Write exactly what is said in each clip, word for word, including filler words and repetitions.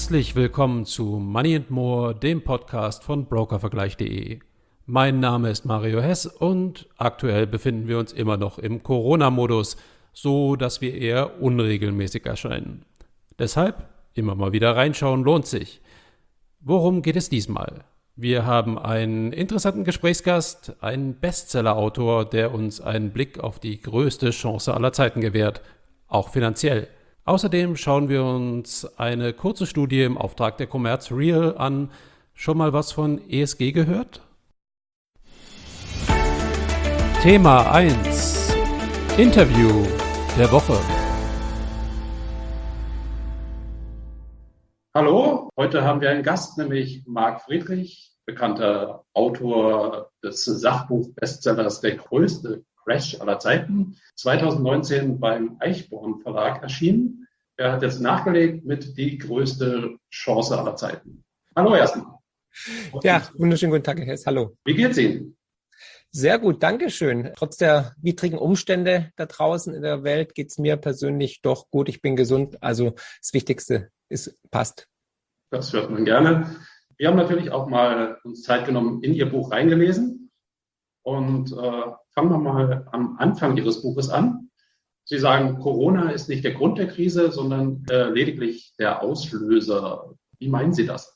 Herzlich willkommen zu Money and More, dem Podcast von brokervergleich punkt de. Mein Name ist Mario Hess und aktuell befinden wir uns immer noch im Corona-Modus, so dass wir eher unregelmäßig erscheinen. Deshalb immer mal wieder reinschauen lohnt sich. Worum geht es diesmal? Wir haben einen interessanten Gesprächsgast, einen Bestseller-Autor, der uns einen Blick auf die größte Chance aller Zeiten gewährt, auch finanziell. Außerdem schauen wir uns eine kurze Studie im Auftrag der Commerz Real an. Schon mal was von E S G gehört? Thema eins. Interview der Woche. Hallo, heute haben wir einen Gast, nämlich Marc Friedrich, bekannter Autor des Sachbuch-Bestsellers Der größte Crash aller Zeiten, zwanzig neunzehn beim Eichborn Verlag erschienen. Er hat jetzt nachgelegt mit Die größte Chance aller Zeiten. Hallo erstmal. Ja, wunderschönen guten Tag, Herr Hess. Hallo. Wie geht's Ihnen? Sehr gut, danke schön. Trotz der widrigen Umstände da draußen in der Welt geht's mir persönlich doch gut. Ich bin gesund, also das Wichtigste ist, passt. Das hört man gerne. Wir haben natürlich auch mal uns Zeit genommen, in Ihr Buch reingelesen und äh, fangen wir mal am Anfang Ihres Buches an. Sie sagen, Corona ist nicht der Grund der Krise, sondern äh, lediglich der Auslöser. Wie meinen Sie das?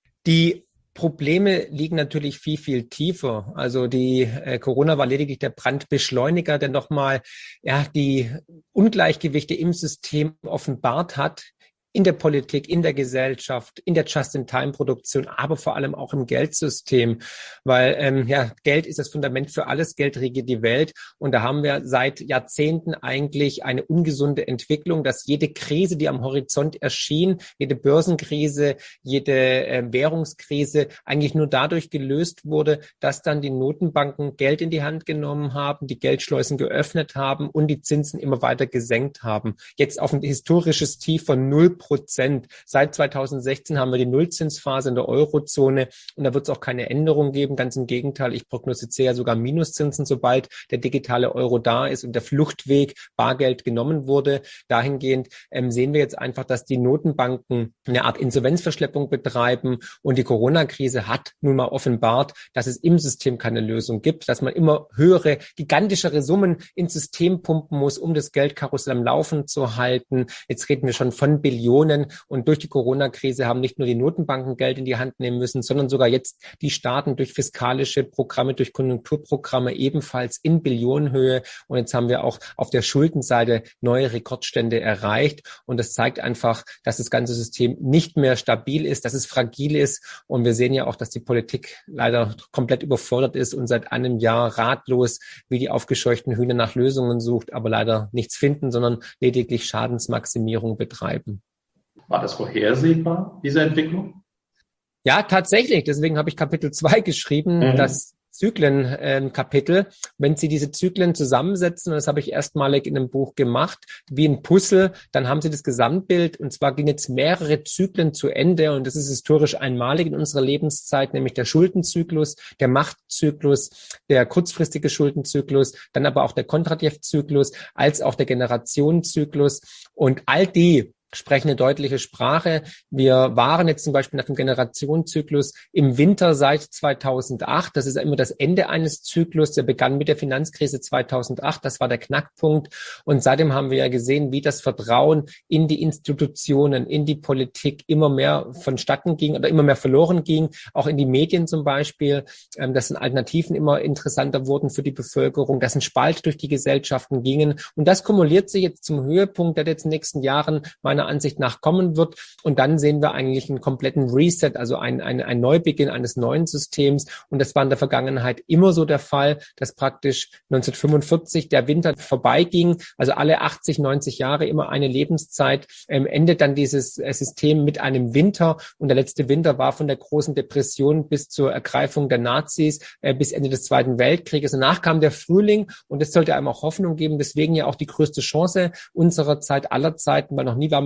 Die Probleme liegen natürlich viel, viel tiefer. Also die äh, Corona war lediglich der Brandbeschleuniger, der nochmal ja, die Ungleichgewichte im System offenbart hat. In der Politik, in der Gesellschaft, in der Just-in-Time-Produktion, aber vor allem auch im Geldsystem, weil ähm, ja Geld ist das Fundament für alles, Geld regiert die Welt und da haben wir seit Jahrzehnten eigentlich eine ungesunde Entwicklung, dass jede Krise, die am Horizont erschien, jede Börsenkrise, jede äh, Währungskrise eigentlich nur dadurch gelöst wurde, dass dann die Notenbanken Geld in die Hand genommen haben, die Geldschleusen geöffnet haben und die Zinsen immer weiter gesenkt haben. Jetzt auf ein historisches Tief von null Prozent. Seit zweitausendsechzehn haben wir die Nullzinsphase in der Eurozone und da wird es auch keine Änderung geben. Ganz im Gegenteil, ich prognostiziere sogar Minuszinsen, sobald der digitale Euro da ist und der Fluchtweg Bargeld genommen wurde. Dahingehend ähm, sehen wir jetzt einfach, dass die Notenbanken eine Art Insolvenzverschleppung betreiben und die Corona-Krise hat nun mal offenbart, dass es im System keine Lösung gibt, dass man immer höhere, gigantischere Summen ins System pumpen muss, um das Geldkarussell am Laufen zu halten. Jetzt reden wir schon von Billionen. Und durch die Corona-Krise haben nicht nur die Notenbanken Geld in die Hand nehmen müssen, sondern sogar jetzt die Staaten durch fiskalische Programme, durch Konjunkturprogramme ebenfalls in Billionenhöhe. Und jetzt haben wir auch auf der Schuldenseite neue Rekordstände erreicht. Und das zeigt einfach, dass das ganze System nicht mehr stabil ist, dass es fragil ist. Und wir sehen ja auch, dass die Politik leider komplett überfordert ist und seit einem Jahr ratlos wie die aufgescheuchten Hühner nach Lösungen sucht, aber leider nichts finden, sondern lediglich Schadensmaximierung betreiben. War das vorhersehbar, diese Entwicklung? Ja, tatsächlich. Deswegen habe ich Kapitel zwei geschrieben, mhm. das Zyklen-Kapitel. Äh, Wenn Sie diese Zyklen zusammensetzen, und das habe ich erstmalig in einem Buch gemacht, wie ein Puzzle, dann haben Sie das Gesamtbild. Und zwar gehen jetzt mehrere Zyklen zu Ende. Und das ist historisch einmalig in unserer Lebenszeit, nämlich der Schuldenzyklus, der Machtzyklus, der kurzfristige Schuldenzyklus, dann aber auch der Kondratjew-Zyklus, als auch der Generationenzyklus. Und all die sprechen eine deutliche Sprache. Wir waren jetzt zum Beispiel nach dem Generationenzyklus im Winter seit zweitausendacht. Das ist immer das Ende eines Zyklus. Der begann mit der Finanzkrise zweitausendacht. Das war der Knackpunkt. Und seitdem haben wir ja gesehen, wie das Vertrauen in die Institutionen, in die Politik immer mehr vonstatten ging oder immer mehr verloren ging. Auch in die Medien zum Beispiel. Dass sind Alternativen immer interessanter wurden für die Bevölkerung. Dass ein Spalt durch die Gesellschaften gingen. Und das kumuliert sich jetzt zum Höhepunkt, der jetzt in den nächsten Jahren meiner Ansicht nach kommen wird. Und dann sehen wir eigentlich einen kompletten Reset, also ein, ein, ein Neubeginn eines neuen Systems. Und das war in der Vergangenheit immer so der Fall, dass praktisch neunzehnhundertfünfundvierzig der Winter vorbeiging, also alle achtzig, neunzig Jahre immer eine Lebenszeit, ähm, endet dann dieses äh, System mit einem Winter. Und der letzte Winter war von der großen Depression bis zur Ergreifung der Nazis, äh, bis Ende des Zweiten Weltkrieges. Danach kam der Frühling und das sollte einem auch Hoffnung geben. Deswegen ja auch die größte Chance unserer Zeit, aller Zeiten, weil noch nie war mehr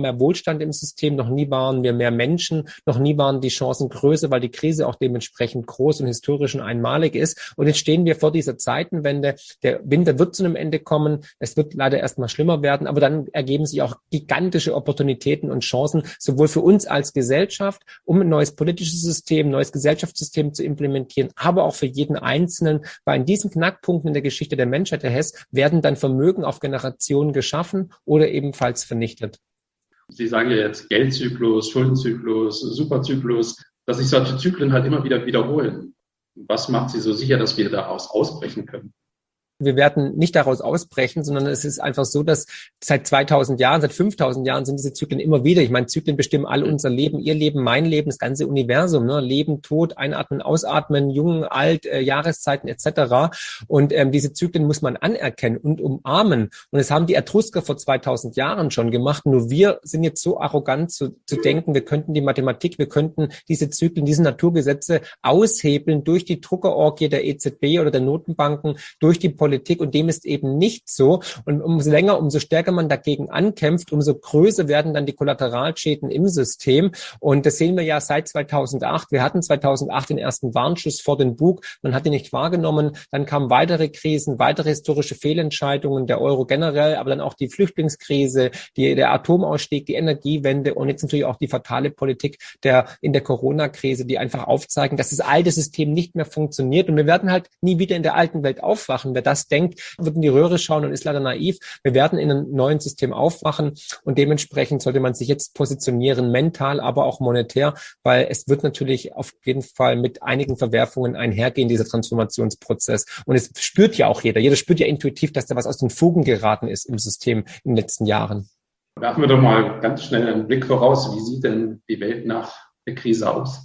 mehr Wohlstand im System, noch nie waren wir mehr Menschen, noch nie waren die Chancen größer, weil die Krise auch dementsprechend groß und historisch und einmalig ist. Und jetzt stehen wir vor dieser Zeitenwende. Der Winter wird zu einem Ende kommen. Es wird leider erstmal schlimmer werden, aber dann ergeben sich auch gigantische Opportunitäten und Chancen, sowohl für uns als Gesellschaft, um ein neues politisches System, neues Gesellschaftssystem zu implementieren, aber auch für jeden Einzelnen, weil in diesen Knackpunkten in der Geschichte der Menschheit, der Hess, werden dann Vermögen auf Generationen geschaffen oder ebenfalls vernichtet. Sie sagen ja jetzt Geldzyklus, Schuldenzyklus, Superzyklus, dass sich solche Zyklen halt immer wieder wiederholen. Was macht Sie so sicher, dass wir daraus ausbrechen können? Wir werden nicht daraus ausbrechen, sondern es ist einfach so, dass seit zweitausend Jahren, seit fünftausend Jahren sind diese Zyklen immer wieder. Ich meine, Zyklen bestimmen all unser Leben, Ihr Leben, mein Leben, das ganze Universum, ne? Leben, Tod, Einatmen, Ausatmen, Jung, Alt, äh, Jahreszeiten et cetera. Und ähm, diese Zyklen muss man anerkennen und umarmen. Und das haben die Etrusker vor zweitausend Jahren schon gemacht. Nur wir sind jetzt so arrogant zu, zu denken, wir könnten die Mathematik, wir könnten diese Zyklen, diese Naturgesetze aushebeln durch die Druckerorgie der E Z B oder der Notenbanken, durch die Politik. Und dem ist eben nicht so. Und umso länger, umso stärker man dagegen ankämpft, umso größer werden dann die Kollateralschäden im System. Und das sehen wir ja seit zweitausendacht. Wir hatten zweitausendacht den ersten Warnschuss vor den Bug. Man hat ihn nicht wahrgenommen. Dann kamen weitere Krisen, weitere historische Fehlentscheidungen, der Euro generell, aber dann auch die Flüchtlingskrise, die, der Atomausstieg, die Energiewende und jetzt natürlich auch die fatale Politik der in der Corona-Krise, die einfach aufzeigen, dass das alte System nicht mehr funktioniert. Und wir werden halt nie wieder in der alten Welt aufwachen. Wer das denkt, wird in die Röhre schauen und ist leider naiv. Wir werden in einem neuen System aufwachen und dementsprechend sollte man sich jetzt positionieren, mental, aber auch monetär, weil es wird natürlich auf jeden Fall mit einigen Verwerfungen einhergehen, dieser Transformationsprozess. Und es spürt ja auch jeder. Jeder spürt ja intuitiv, dass da was aus den Fugen geraten ist im System in den letzten Jahren. Werfen wir doch mal ganz schnell einen Blick voraus. Wie sieht denn die Welt nach der Krise aus?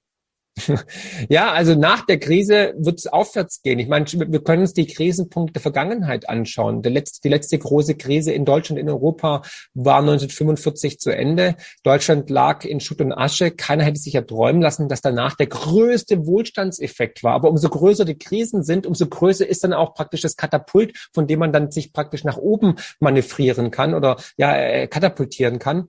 Ja, also nach der Krise wird es aufwärts gehen. Ich meine, wir können uns die Krisenpunkte der Vergangenheit anschauen. Der letzte, die letzte große Krise in Deutschland, in Europa war neunzehnhundertfünfundvierzig zu Ende. Deutschland lag in Schutt und Asche. Keiner hätte sich ja träumen lassen, dass danach der größte Wohlstandseffekt war. Aber umso größer die Krisen sind, umso größer ist dann auch praktisch das Katapult, von dem man dann sich praktisch nach oben manövrieren kann oder ja katapultieren kann.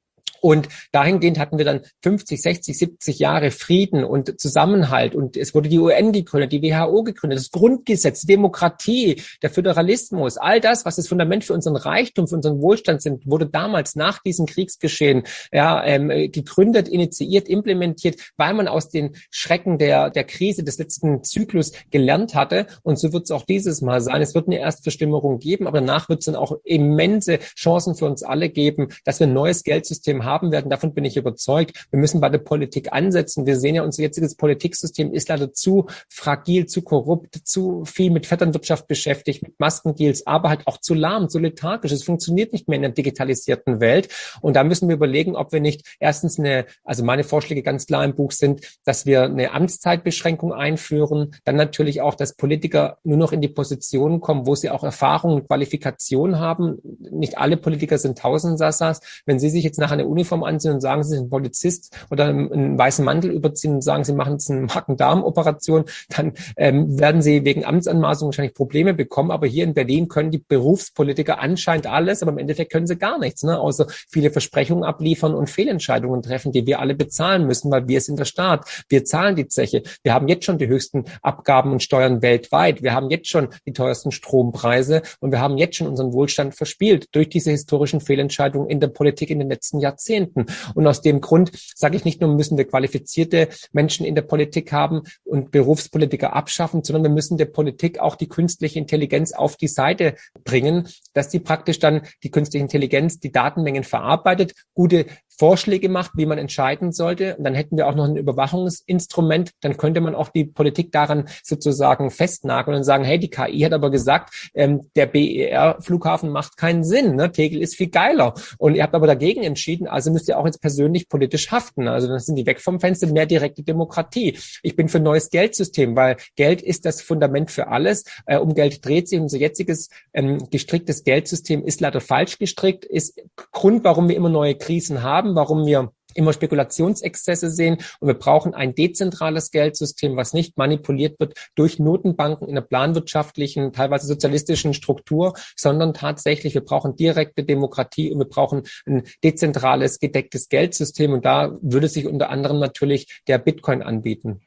Und dahingehend hatten wir dann fünfzig, sechzig, siebzig Jahre Frieden und Zusammenhalt. Und es wurde die U N gegründet, die W H O gegründet, das Grundgesetz, Demokratie, der Föderalismus, all das, was das Fundament für unseren Reichtum, für unseren Wohlstand sind, wurde damals nach diesem Kriegsgeschehen ja, ähm, gegründet, initiiert, implementiert, weil man aus den Schrecken der, der Krise des letzten Zyklus gelernt hatte. Und so wird es auch dieses Mal sein. Es wird eine Erstverstümmelung geben, aber danach wird es dann auch immense Chancen für uns alle geben, dass wir ein neues Geldsystem haben werden. Davon bin ich überzeugt. Wir müssen bei der Politik ansetzen. Wir sehen ja, unser jetziges Politiksystem ist leider zu fragil, zu korrupt, zu viel mit Vetternwirtschaft beschäftigt, mit Maskendeals, aber halt auch zu lahm, zu lethargisch. Es funktioniert nicht mehr in der digitalisierten Welt. Und da müssen wir überlegen, ob wir nicht erstens eine, also meine Vorschläge ganz klar im Buch sind, dass wir eine Amtszeitbeschränkung einführen, dann natürlich auch, dass Politiker nur noch in die Positionen kommen, wo sie auch Erfahrung und Qualifikation haben. Nicht alle Politiker sind Tausendsassas. Wenn Sie sich jetzt nach einer Uniform anziehen und sagen, Sie sind ein Polizist oder einen weißen Mantel überziehen und sagen, Sie machen jetzt eine Magen-Darm-Operation, dann ähm, werden Sie wegen Amtsanmaßung wahrscheinlich Probleme bekommen. Aber hier in Berlin können die Berufspolitiker anscheinend alles, aber im Endeffekt können sie gar nichts, ne? Außer viele Versprechungen abliefern und Fehlentscheidungen treffen, die wir alle bezahlen müssen, weil wir sind der Staat. Wir zahlen die Zeche. Wir haben jetzt schon die höchsten Abgaben und Steuern weltweit. Wir haben jetzt schon die teuersten Strompreise und wir haben jetzt schon unseren Wohlstand verspielt durch diese historischen Fehlentscheidungen in der Politik in den letzten Jahrzehnten. Und aus dem Grund sage ich nicht nur, müssen wir qualifizierte Menschen in der Politik haben und Berufspolitiker abschaffen, sondern wir müssen der Politik auch die künstliche Intelligenz auf die Seite bringen, dass die praktisch dann die künstliche Intelligenz die Datenmengen verarbeitet, gute Vorschläge macht, wie man entscheiden sollte. Und dann hätten wir auch noch ein Überwachungsinstrument. Dann könnte man auch die Politik daran sozusagen festnageln und sagen, hey, die K I hat aber gesagt, ähm, der B E R-Flughafen macht keinen Sinn. Ne? Tegel ist viel geiler. Und ihr habt aber dagegen entschieden, also müsst ihr auch jetzt persönlich politisch haften. Also dann sind die weg vom Fenster, mehr direkte Demokratie. Ich bin für ein neues Geldsystem, weil Geld ist das Fundament für alles. Äh, um Geld dreht sich. Unser jetziges ähm, gestricktes Geldsystem ist leider falsch gestrickt, ist Grund, warum wir immer neue Krisen haben, warum wir immer Spekulationsexzesse sehen und wir brauchen ein dezentrales Geldsystem, was nicht manipuliert wird durch Notenbanken in einer planwirtschaftlichen, teilweise sozialistischen Struktur, sondern tatsächlich, wir brauchen direkte Demokratie und wir brauchen ein dezentrales, gedecktes Geldsystem und da würde sich unter anderem natürlich der Bitcoin anbieten.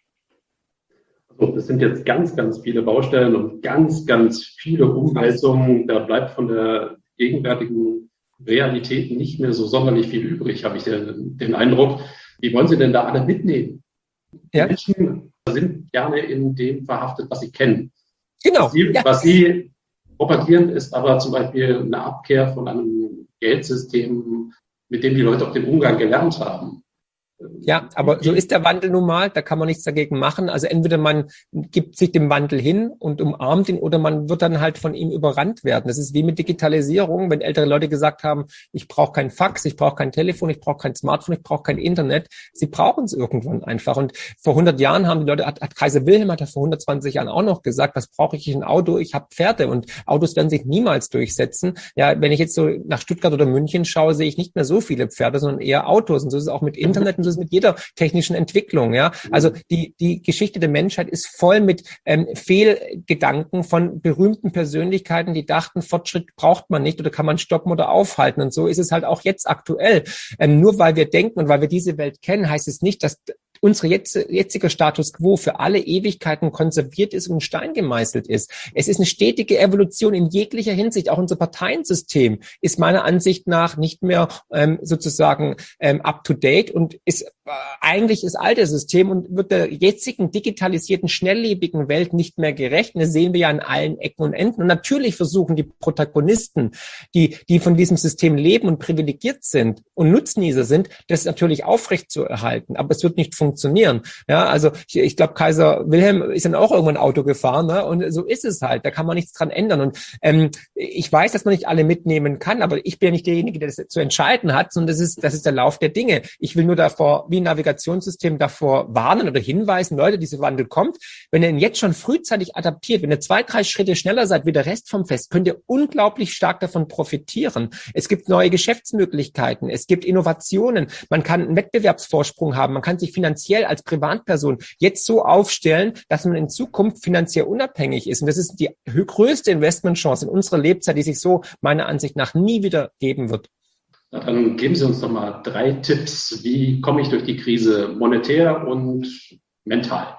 Also das sind jetzt ganz, ganz viele Baustellen und ganz, ganz viele Umwälzungen. Da bleibt von der gegenwärtigen Realität nicht mehr so sonderlich viel übrig, habe ich den, den Eindruck. Wie wollen Sie denn da alle mitnehmen? Ja. Die Menschen sind gerne in dem verhaftet, was sie kennen. Genau. Was sie, ja. was sie propagieren, ist aber zum Beispiel eine Abkehr von einem Geldsystem, mit dem die Leute auch den Umgang gelernt haben. Ja, aber so ist der Wandel nun mal, da kann man nichts dagegen machen. Also entweder man gibt sich dem Wandel hin und umarmt ihn oder man wird dann halt von ihm überrannt werden. Das ist wie mit Digitalisierung, wenn ältere Leute gesagt haben, ich brauche kein Fax, ich brauche kein Telefon, ich brauche kein Smartphone, ich brauche kein Internet. Sie brauchen es irgendwann einfach. Und vor hundert Jahren haben die Leute, hat, hat Kaiser Wilhelm hat ja vor hundertzwanzig Jahren auch noch gesagt, was brauche ich ein Auto? Ich habe Pferde und Autos werden sich niemals durchsetzen. Ja, wenn ich jetzt so nach Stuttgart oder München schaue, sehe ich nicht mehr so viele Pferde, sondern eher Autos. Und so ist es auch mit Internet und so ist es mit jeder technischen Entwicklung, ja. Also die, die Geschichte der Menschheit ist voll mit ähm, Fehlgedanken von berühmten Persönlichkeiten, die dachten, Fortschritt braucht man nicht oder kann man stoppen oder aufhalten. Und so ist es halt auch jetzt aktuell. Ähm, nur weil wir denken und weil wir diese Welt kennen, heißt es nicht, dass unsere jetzt, jetziger Status quo für alle Ewigkeiten konserviert ist und in Stein gemeißelt ist. Es ist eine stetige Evolution in jeglicher Hinsicht. Auch unser Parteiensystem ist meiner Ansicht nach nicht mehr ähm, sozusagen ähm, up-to-date und ist äh, eigentlich das alte System und wird der jetzigen digitalisierten, schnelllebigen Welt nicht mehr gerecht. Und das sehen wir ja an allen Ecken und Enden. Und natürlich versuchen die Protagonisten, die, die von diesem System leben und privilegiert sind und Nutznießer sind, das natürlich aufrechtzuerhalten. Aber es wird nicht funktionieren. funktionieren. Ja, also ich, ich glaube, Kaiser Wilhelm ist dann auch irgendwann Auto gefahren, ne? Und so ist es halt. Da kann man nichts dran ändern. Und ähm, ich weiß, dass man nicht alle mitnehmen kann, aber ich bin ja nicht derjenige, der das zu entscheiden hat, sondern das ist, das ist der Lauf der Dinge. Ich will nur davor, wie ein Navigationssystem, davor warnen oder hinweisen, Leute, dieser Wandel kommt. Wenn ihr ihn jetzt schon frühzeitig adaptiert, wenn ihr zwei, drei Schritte schneller seid wie der Rest vom Fest, könnt ihr unglaublich stark davon profitieren. Es gibt neue Geschäftsmöglichkeiten, es gibt Innovationen, man kann einen Wettbewerbsvorsprung haben, man kann sich finanziell als Privatperson jetzt so aufstellen, dass man in Zukunft finanziell unabhängig ist. Und das ist die größte Investmentchance in unserer Lebzeit, die sich so meiner Ansicht nach nie wieder geben wird. Na, dann geben Sie uns doch mal drei Tipps. Wie komme ich durch die Krise monetär und mental?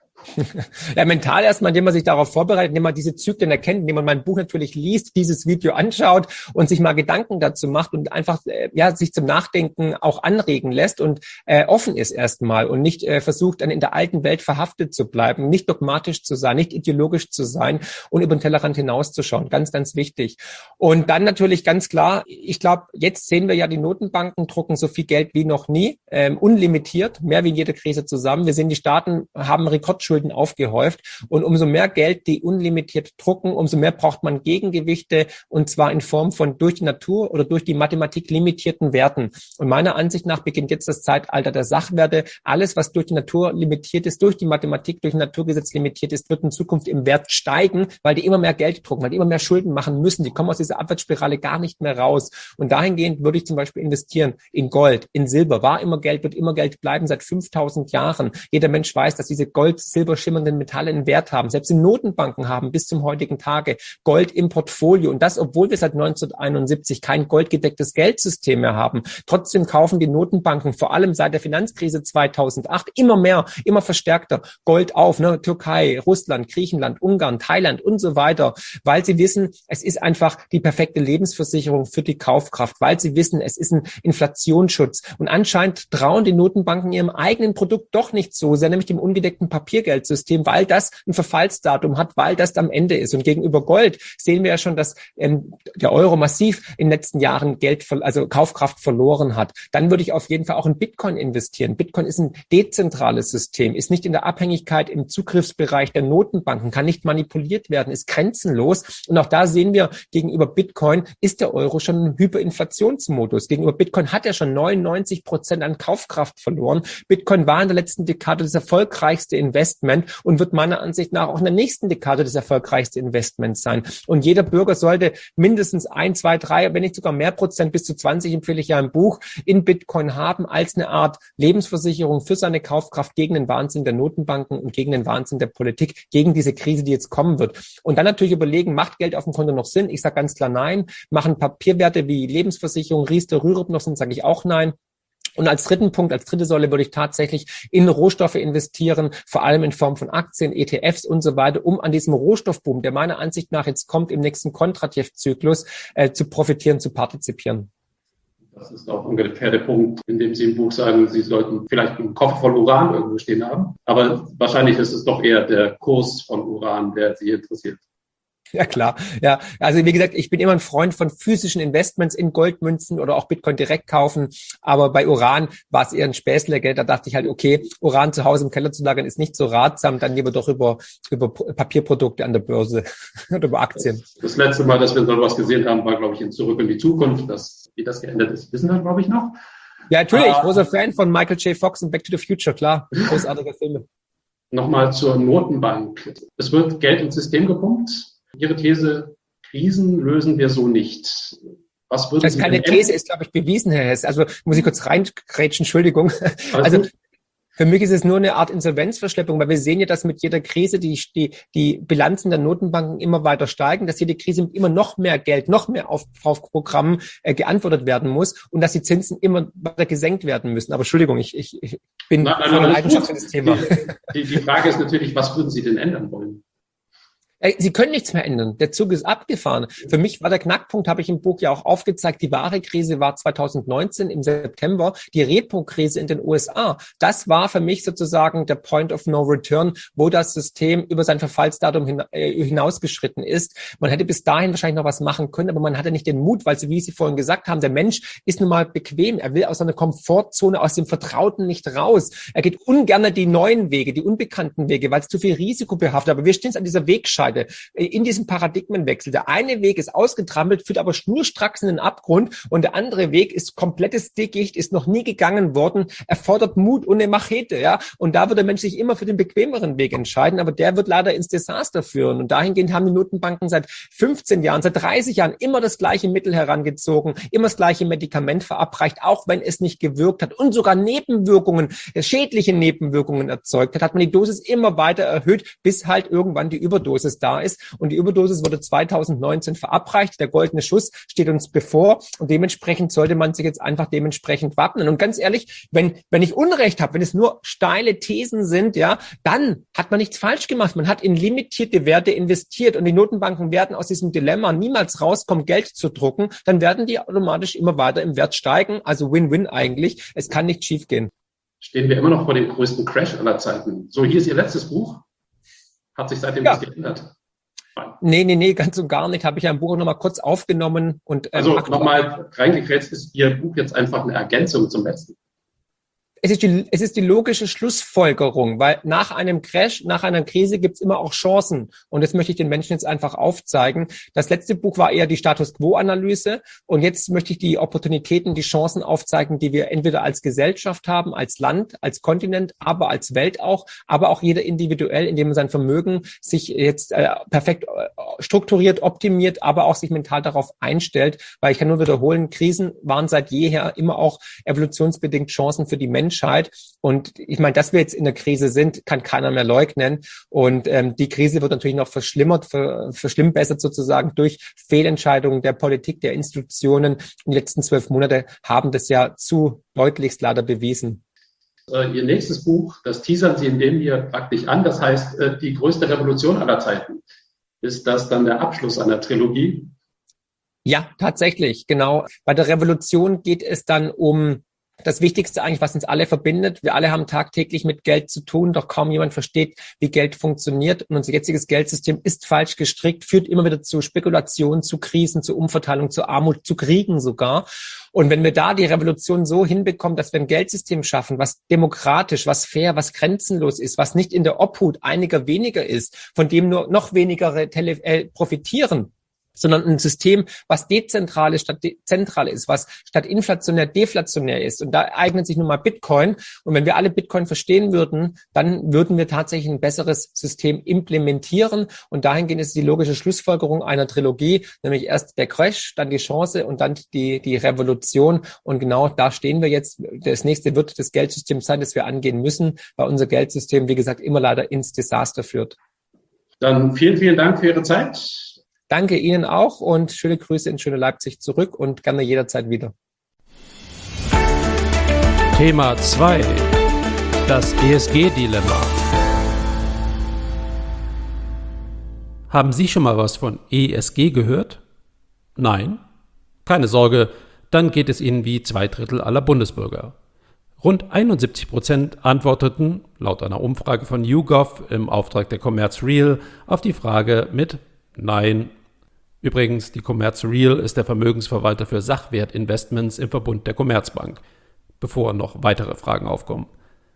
Ja, mental erstmal, indem man sich darauf vorbereitet, indem man diese Zyklen erkennt, indem man mein Buch natürlich liest, dieses Video anschaut und sich mal Gedanken dazu macht und einfach äh, ja sich zum Nachdenken auch anregen lässt und äh, offen ist erstmal und nicht äh, versucht, dann in der alten Welt verhaftet zu bleiben, nicht dogmatisch zu sein, nicht ideologisch zu sein und über den Tellerrand hinauszuschauen. Ganz, ganz wichtig. Und dann natürlich ganz klar, ich glaube, jetzt sehen wir ja, die Notenbanken drucken so viel Geld wie noch nie, ähm, unlimitiert, mehr wie in jeder Krise zusammen. Wir sehen, die Staaten haben Rekordschulden aufgehäuft und umso mehr Geld die unlimitiert drucken, umso mehr braucht man Gegengewichte und zwar in Form von durch die Natur oder durch die Mathematik limitierten Werten. Und meiner Ansicht nach beginnt jetzt das Zeitalter der Sachwerte. Alles, was durch die Natur limitiert ist, durch die Mathematik, durch ein Naturgesetz limitiert ist, wird in Zukunft im Wert steigen, weil die immer mehr Geld drucken, weil die immer mehr Schulden machen müssen. Die kommen aus dieser Abwärtsspirale gar nicht mehr raus. Und dahingehend würde ich zum Beispiel investieren in Gold, in Silber. War immer Geld, wird immer Geld bleiben seit fünftausend Jahren. Jeder Mensch weiß, dass diese Gold, Silber, schimmernden Metalle einen Wert haben. Selbst die Notenbanken haben bis zum heutigen Tage Gold im Portfolio. Und das, obwohl wir seit neunzehnhunderteinundsiebzig kein goldgedecktes Geldsystem mehr haben. Trotzdem kaufen die Notenbanken vor allem seit der Finanzkrise zweitausendacht immer mehr, immer verstärkter Gold auf. Ne? Türkei, Russland, Griechenland, Ungarn, Thailand und so weiter. Weil sie wissen, es ist einfach die perfekte Lebensversicherung für die Kaufkraft. Weil sie wissen, es ist ein Inflationsschutz. Und anscheinend trauen die Notenbanken ihrem eigenen Produkt doch nicht so sehr, nämlich dem ungedeckten Papiergeld. Geldsystem, weil das ein Verfallsdatum hat, weil das am Ende ist. Und gegenüber Gold sehen wir ja schon, dass ähm, der Euro massiv in den letzten Jahren Geld, also Kaufkraft verloren hat. Dann würde ich auf jeden Fall auch in Bitcoin investieren. Bitcoin ist ein dezentrales System, ist nicht in der Abhängigkeit im Zugriffsbereich der Notenbanken, kann nicht manipuliert werden, ist grenzenlos. Und auch da sehen wir, gegenüber Bitcoin ist der Euro schon im Hyperinflationsmodus. Gegenüber Bitcoin hat er schon neunundneunzig Prozent an Kaufkraft verloren. Bitcoin war in der letzten Dekade das erfolgreichste Investment Investment und wird meiner Ansicht nach auch in der nächsten Dekade das erfolgreichste Investment sein. Und jeder Bürger sollte mindestens ein, zwei, drei, wenn nicht sogar mehr Prozent, bis zu zwanzig empfehle ich ja im Buch, in Bitcoin haben als eine Art Lebensversicherung für seine Kaufkraft gegen den Wahnsinn der Notenbanken und gegen den Wahnsinn der Politik, gegen diese Krise, die jetzt kommen wird. Und dann natürlich überlegen, macht Geld auf dem Konto noch Sinn? Ich sage ganz klar nein. Machen Papierwerte wie Lebensversicherung, Riester, Rürup noch Sinn? Sage ich auch nein. Und als dritten Punkt, als dritte Säule würde ich tatsächlich in Rohstoffe investieren, vor allem in Form von Aktien, E T Fs und so weiter, um an diesem Rohstoffboom, der meiner Ansicht nach jetzt kommt, im nächsten Kontrativzyklus äh, zu profitieren, zu partizipieren. Das ist auch ungefähr der Punkt, in dem Sie im Buch sagen, Sie sollten vielleicht einen Koffer voll Uran irgendwo stehen haben. Aber wahrscheinlich ist es doch eher der Kurs von Uran, der Sie interessiert. Ja, klar. Ja, also wie gesagt, ich bin immer ein Freund von physischen Investments in Goldmünzen oder auch Bitcoin direkt kaufen. Aber bei Uran war es eher ein Späßle, gell? Da dachte ich halt, okay, Uran zu Hause im Keller zu lagern ist nicht so ratsam. Dann lieber doch über, über Papierprodukte an der Börse oder über Aktien. Das, das letzte Mal, dass wir so was gesehen haben, war, glaube ich, in Zurück in die Zukunft. Das, wie das geändert ist, wissen wir, glaube ich, noch. Ja, natürlich. Ah, großer Fan von Michael J. Fox und Back to the Future, klar. Großartige Filme. Nochmal zur Notenbank. Es wird Geld ins System gepumpt. Ihre These, Krisen lösen wir so nicht. Was würden das Sie ist keine These, ist, glaube ich, bewiesen, Herr Hess. Also muss ich kurz reingrätschen, Entschuldigung. Also für mich ist es nur eine Art Insolvenzverschleppung, weil wir sehen ja, dass mit jeder Krise die, die, die Bilanzen der Notenbanken immer weiter steigen, dass jede Krise mit immer noch mehr Geld, noch mehr Aufkaufprogrammen äh, geantwortet werden muss und dass die Zinsen immer weiter gesenkt werden müssen. Aber Entschuldigung, ich, ich, ich bin nein, nein, voller nein, Leidenschaft für das Thema. Die, die, die Frage ist natürlich, was würden Sie denn ändern wollen? Sie können nichts mehr ändern. Der Zug ist abgefahren. Für mich war der Knackpunkt, habe ich im Buch ja auch aufgezeigt, die wahre Krise war zwanzig neunzehn im September, die Repo-Krise in den U S A. Das war für mich sozusagen der Point of No Return, wo das System über sein Verfallsdatum hin, äh, hinausgeschritten ist. Man hätte bis dahin wahrscheinlich noch was machen können, aber man hatte nicht den Mut, weil, so wie Sie vorhin gesagt haben, der Mensch ist nun mal bequem. Er will aus seiner Komfortzone, aus dem Vertrauten nicht raus. Er geht ungern die neuen Wege, die unbekannten Wege, weil es zu viel Risiko behaftet. Aber wir stehen jetzt an dieser Wegscheide. In diesem Paradigmenwechsel. Der eine Weg ist ausgetrampelt, führt aber schnurstracks in den Abgrund und der andere Weg ist komplettes Dickicht, ist noch nie gegangen worden, erfordert Mut und eine Machete, ja. Und da wird der Mensch sich immer für den bequemeren Weg entscheiden, aber der wird leider ins Desaster führen. Und dahingehend haben die Notenbanken seit fünfzehn Jahren, seit dreißig Jahren immer das gleiche Mittel herangezogen, immer das gleiche Medikament verabreicht, auch wenn es nicht gewirkt hat und sogar Nebenwirkungen, schädliche Nebenwirkungen erzeugt hat, hat man die Dosis immer weiter erhöht, bis halt irgendwann die Überdosis da ist. Und die Überdosis wurde zwanzig neunzehn verabreicht. Der goldene Schuss steht uns bevor. Und dementsprechend sollte man sich jetzt einfach dementsprechend wappnen. Und ganz ehrlich, wenn, wenn ich Unrecht habe, wenn es nur steile Thesen sind, ja, dann hat man nichts falsch gemacht. Man hat in limitierte Werte investiert und die Notenbanken werden aus diesem Dilemma niemals rauskommen, Geld zu drucken. Dann werden die automatisch immer weiter im Wert steigen. Also Win-Win eigentlich. Es kann nicht schiefgehen. Stehen wir immer noch vor dem größten Crash aller Zeiten. So, hier ist Ihr letztes Buch. Hat sich seitdem ja. was geändert? Nee, nee, nee, ganz und gar nicht. Habe ich ja im Buch nochmal kurz aufgenommen. Und ähm, also nochmal reingekrätzt, ist Ihr Buch jetzt einfach eine Ergänzung zum letzten? Es ist, die, es ist die logische Schlussfolgerung, weil nach einem Crash, nach einer Krise gibt's immer auch Chancen. Und das möchte ich den Menschen jetzt einfach aufzeigen. Das letzte Buch war eher die Status-Quo-Analyse. Und jetzt möchte ich die Opportunitäten, die Chancen aufzeigen, die wir entweder als Gesellschaft haben, als Land, als Kontinent, aber als Welt auch, aber auch jeder individuell, indem man sein Vermögen sich jetzt äh, perfekt äh, strukturiert, optimiert, aber auch sich mental darauf einstellt. Weil ich kann nur wiederholen, Krisen waren seit jeher immer auch evolutionsbedingt Chancen für die Menschen. Und ich meine, dass wir jetzt in der Krise sind, kann keiner mehr leugnen. Und ähm, die Krise wird natürlich noch verschlimmert, ver, verschlimmbessert sozusagen durch Fehlentscheidungen der Politik, der Institutionen. Die letzten zwölf Monate haben das ja zu deutlichst leider bewiesen. Ihr nächstes Buch, das teasern Sie in dem hier praktisch an, das heißt die größte Revolution aller Zeiten. Ist das dann der Abschluss einer Trilogie? Ja, tatsächlich, genau. Bei der Revolution geht es dann um das Wichtigste eigentlich, was uns alle verbindet. Wir alle haben tagtäglich mit Geld zu tun, doch kaum jemand versteht, wie Geld funktioniert. Und unser jetziges Geldsystem ist falsch gestrickt, führt immer wieder zu Spekulationen, zu Krisen, zu Umverteilung, zu Armut, zu Kriegen sogar. Und wenn wir da die Revolution so hinbekommen, dass wir ein Geldsystem schaffen, was demokratisch, was fair, was grenzenlos ist, was nicht in der Obhut einiger weniger ist, von dem nur noch weniger profitieren, sondern ein System, was dezentral ist statt de- zentral ist, was statt inflationär deflationär ist. Und da eignet sich nun mal Bitcoin. Und wenn wir alle Bitcoin verstehen würden, dann würden wir tatsächlich ein besseres System implementieren. Und dahingehend ist die logische Schlussfolgerung einer Trilogie, nämlich erst der Crash, dann die Chance und dann die, die Revolution. Und genau da stehen wir jetzt. Das nächste wird das Geldsystem sein, das wir angehen müssen, weil unser Geldsystem, wie gesagt, immer leider ins Desaster führt. Dann vielen, vielen Dank für Ihre Zeit. Danke Ihnen auch und schöne Grüße in schöne Leipzig zurück und gerne jederzeit wieder. Thema zwei. Das E S G-Dilemma. Haben Sie schon mal was von E S G gehört? Nein? Keine Sorge, dann geht es Ihnen wie zwei Drittel aller Bundesbürger. Rund einundsiebzig Prozent antworteten, laut einer Umfrage von YouGov im Auftrag der Commerz Real, auf die Frage mit Nein. Übrigens, die Commerz Real ist der Vermögensverwalter für Sachwertinvestments im Verbund der Commerzbank, bevor noch weitere Fragen aufkommen.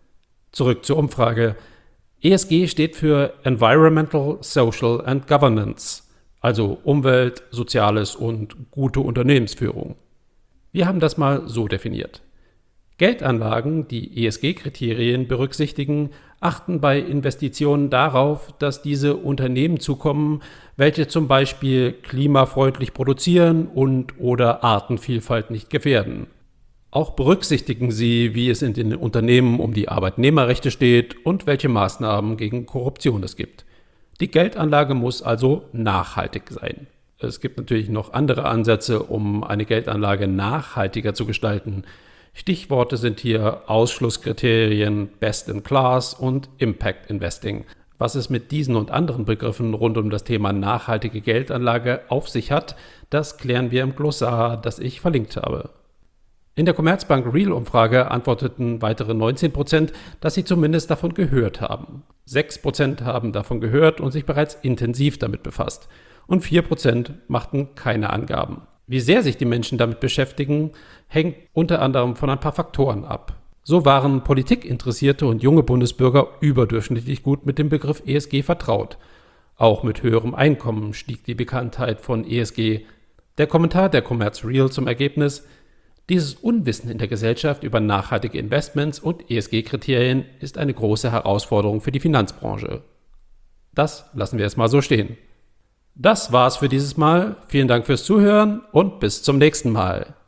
Zurück zur Umfrage. E S G steht für Environmental, Social and Governance, also Umwelt, Soziales und gute Unternehmensführung. Wir haben das mal so definiert. Geldanlagen, die E S G-Kriterien berücksichtigen, achten bei Investitionen darauf, dass diese Unternehmen zukommen, welche zum Beispiel klimafreundlich produzieren und oder Artenvielfalt nicht gefährden. Auch berücksichtigen sie, wie es in den Unternehmen um die Arbeitnehmerrechte steht und welche Maßnahmen gegen Korruption es gibt. Die Geldanlage muss also nachhaltig sein. Es gibt natürlich noch andere Ansätze, um eine Geldanlage nachhaltiger zu gestalten. Stichworte sind hier Ausschlusskriterien, Best in Class und Impact Investing. Was es mit diesen und anderen Begriffen rund um das Thema nachhaltige Geldanlage auf sich hat, das klären wir im Glossar, das ich verlinkt habe. In der Commerzbank Real-Umfrage antworteten weitere neunzehn Prozent, dass sie zumindest davon gehört haben. sechs Prozent haben davon gehört und sich bereits intensiv damit befasst. Und vier Prozent machten keine Angaben. Wie sehr sich die Menschen damit beschäftigen, hängt unter anderem von ein paar Faktoren ab. So waren Politikinteressierte und junge Bundesbürger überdurchschnittlich gut mit dem Begriff E S G vertraut. Auch mit höherem Einkommen stieg die Bekanntheit von E S G. Der Kommentar der Commerz Real zum Ergebnis: Dieses Unwissen in der Gesellschaft über nachhaltige Investments und E S G-Kriterien ist eine große Herausforderung für die Finanzbranche. Das lassen wir es mal so stehen. Das war's für dieses Mal. Vielen Dank fürs Zuhören und bis zum nächsten Mal.